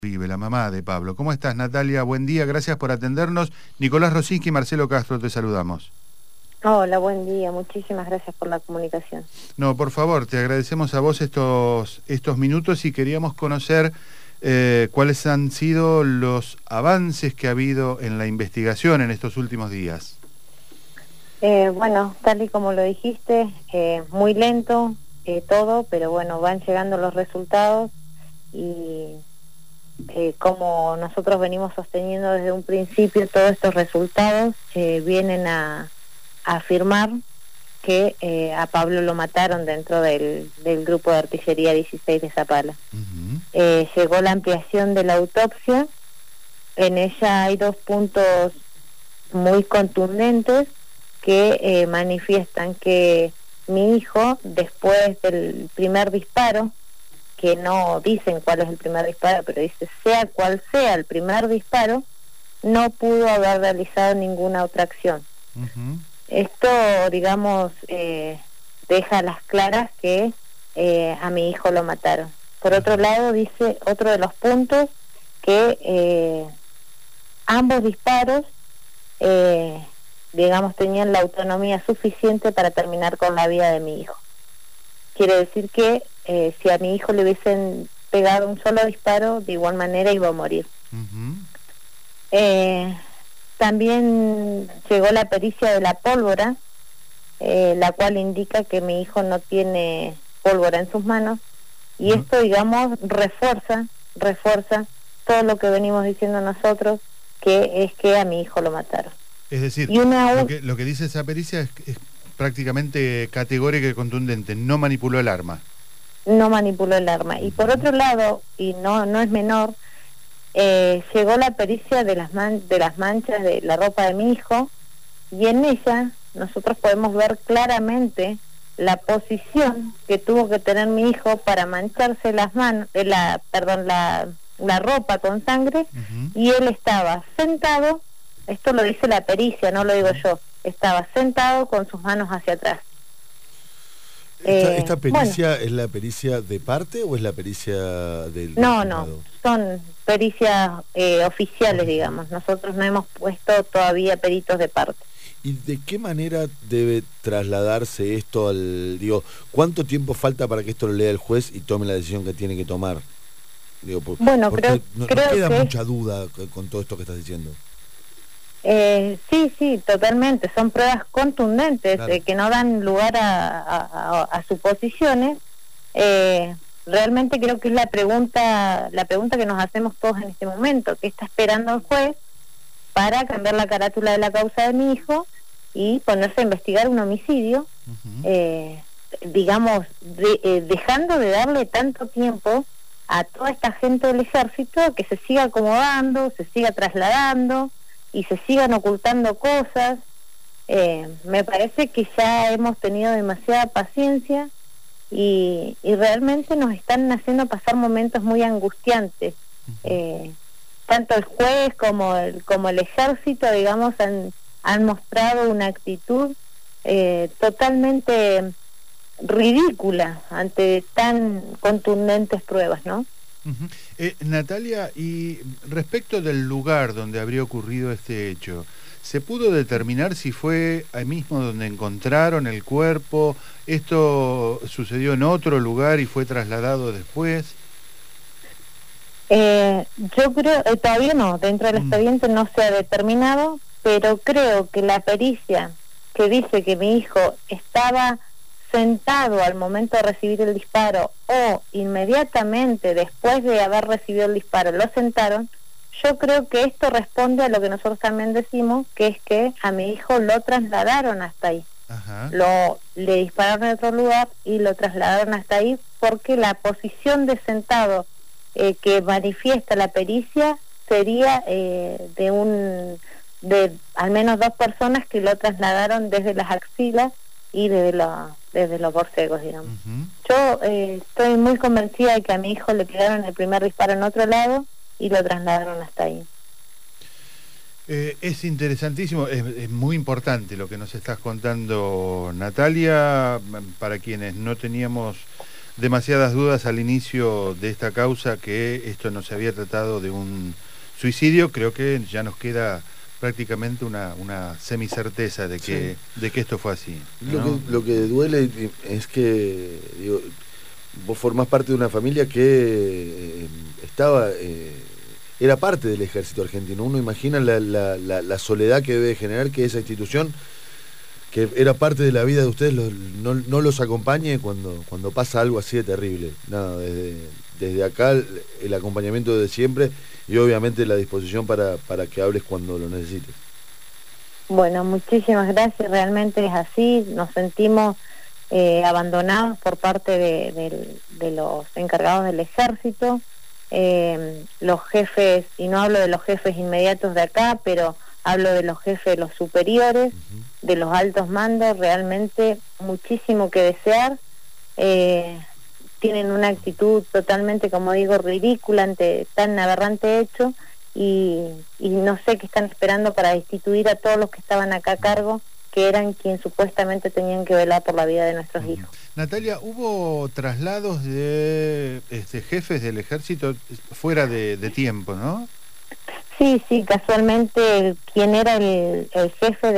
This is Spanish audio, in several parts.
Vive, la mamá de Pablo. ¿Cómo estás, Natalia? Buen día, gracias por atendernos. Nicolás Rosinski y Marcelo Castro, te saludamos. Hola, buen día. Muchísimas gracias por la comunicación. No, por favor, te agradecemos a vos estos minutos y queríamos conocer cuáles han sido los avances que ha habido en la investigación en estos últimos días. Bueno, tal y como lo dijiste, muy lento todo, pero bueno, van llegando los resultados y como nosotros venimos sosteniendo desde un principio, todos estos resultados vienen a afirmar que a Pablo lo mataron dentro del grupo de artillería 16 de Zapala. Llegó la ampliación de la autopsia, en ella hay 2 puntos muy contundentes que manifiestan que mi hijo, después del primer disparo, que no dicen cuál es el primer disparo, pero dice sea cual sea el primer disparo, no pudo haber realizado ninguna otra acción. Esto, digamos, deja a las claras que a mi hijo lo mataron. Por otro lado, dice otro de los puntos que ambos disparos, digamos, tenían la autonomía suficiente para terminar con la vida de mi hijo. Quiere decir que si a mi hijo le hubiesen pegado un solo disparo, de igual manera iba a morir. También llegó la pericia de la pólvora, la cual indica que mi hijo no tiene pólvora en sus manos, y esto, digamos, refuerza todo lo que venimos diciendo nosotros, que es que a mi hijo lo mataron. Es decir, lo que dice esa pericia es prácticamente categórica y contundente, no manipuló el arma. No manipuló el arma. Y por otro lado, y no es menor, llegó la pericia de las manchas de la ropa de mi hijo, y en ella nosotros podemos ver claramente la posición que tuvo que tener mi hijo para mancharse las manos, la ropa con sangre, y él estaba sentado. Esto lo dice la pericia, no lo digo yo. Estaba sentado con sus manos hacia atrás. ¿Esta pericia es la pericia de parte o es la pericia del... No, son pericias oficiales, digamos. Nosotros no hemos puesto todavía peritos de parte. ¿Y de qué manera debe trasladarse esto al... Digo, ¿cuánto tiempo falta para que esto lo lea el juez y tome la decisión que tiene que tomar? Digo, bueno, creo no queda que mucha duda con todo esto que estás diciendo. Sí, totalmente. Son pruebas contundentes, claro, que no dan lugar a suposiciones. Realmente creo que es la pregunta que nos hacemos todos en este momento. ¿Qué está esperando el juez para cambiar la carátula de la causa de mi hijo y ponerse a investigar un homicidio? Digamos, dejando de darle tanto tiempo a toda esta gente del ejército que se siga acomodando, se siga trasladando y se sigan ocultando cosas. Me parece que ya hemos tenido demasiada paciencia y realmente nos están haciendo pasar momentos muy angustiantes. Tanto el juez como el ejército, digamos, han mostrado una actitud totalmente ridícula ante tan contundentes pruebas, ¿no? Natalia, y respecto del lugar donde habría ocurrido este hecho, ¿se pudo determinar si fue ahí mismo donde encontraron el cuerpo? ¿Esto sucedió en otro lugar y fue trasladado después? Yo creo, todavía no, dentro del expediente no se ha determinado, pero creo que la pericia que dice que mi hijo estaba sentado al momento de recibir el disparo o inmediatamente después de haber recibido el disparo lo sentaron, yo creo que esto responde a lo que nosotros también decimos, que es que a mi hijo lo trasladaron hasta ahí. Le dispararon en otro lugar y lo trasladaron hasta ahí, porque la posición de sentado que manifiesta la pericia sería de al menos 2 personas que lo trasladaron desde las axilas y desde los borcegos, digamos. Yo estoy muy convencida de que a mi hijo le pegaron el primer disparo en otro lado y lo trasladaron hasta ahí. Es interesantísimo, es muy importante lo que nos estás contando, Natalia. Para quienes no teníamos demasiadas dudas al inicio de esta causa, que esto no se había tratado de un suicidio. Creo que ya nos queda prácticamente una semicerteza de que, Sí. de que esto fue así, ¿no? Lo que duele es que, digo, vos formás parte de una familia que era parte del ejército argentino. Uno imagina la soledad que debe generar que esa institución, que era parte de la vida de ustedes, no los acompañe cuando pasa algo así de terrible. Nada, desde acá el acompañamiento de siempre y obviamente la disposición para que hables cuando lo necesites. Bueno, muchísimas gracias, realmente es así, nos sentimos abandonados por parte de los encargados del ejército, los jefes, y no hablo de los jefes inmediatos de acá, pero hablo de los jefes de los superiores, de los altos mandos, realmente muchísimo que desear. Tienen una actitud totalmente, como digo, ridícula ante tan aberrante hecho, y no sé qué están esperando para destituir a todos los que estaban acá a cargo, que eran quienes supuestamente tenían que velar por la vida de nuestros hijos. Natalia, ¿hubo traslados de jefes del ejército fuera de tiempo, no? Sí, casualmente quien era el jefe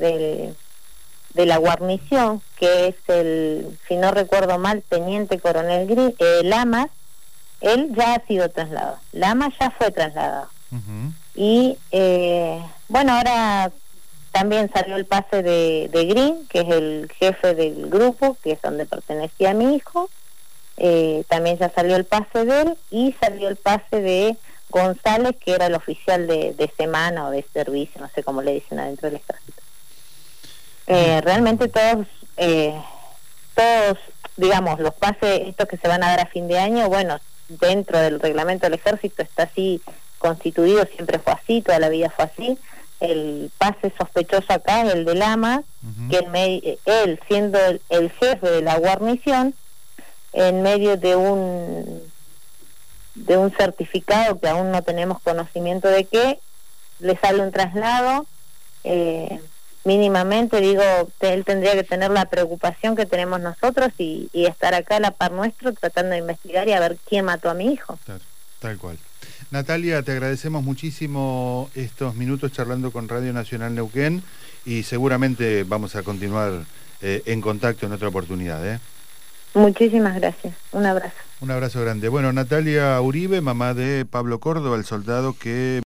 de la guarnición, que es si no recuerdo mal, teniente coronel Lamas, él ya ha sido trasladado. Lamas ya fue trasladado. Y bueno, ahora también salió el pase de Green, que es el jefe del grupo, que es donde pertenecía mi hijo. También ya salió el pase de él, y salió el pase de González, que era el oficial de semana o de servicio, no sé cómo le dicen adentro del ejército. Realmente todos, digamos, los pases estos que se van a dar a fin de año, bueno, dentro del reglamento del ejército está así constituido, siempre fue así, toda la vida fue así. El pase sospechoso acá es el de Lama, que él siendo el jefe de la guarnición, en medio de un certificado que aún no tenemos conocimiento de qué, le sale un traslado. Mínimamente, digo, él tendría que tener la preocupación que tenemos nosotros y estar acá a la par nuestro tratando de investigar y a ver quién mató a mi hijo. Claro, tal cual. Natalia, te agradecemos muchísimo estos minutos charlando con Radio Nacional Neuquén, y seguramente vamos a continuar en contacto en otra oportunidad. Muchísimas gracias. Un abrazo. Un abrazo grande. Bueno, Natalia Uribe, mamá de Pablo Córdoba, el soldado que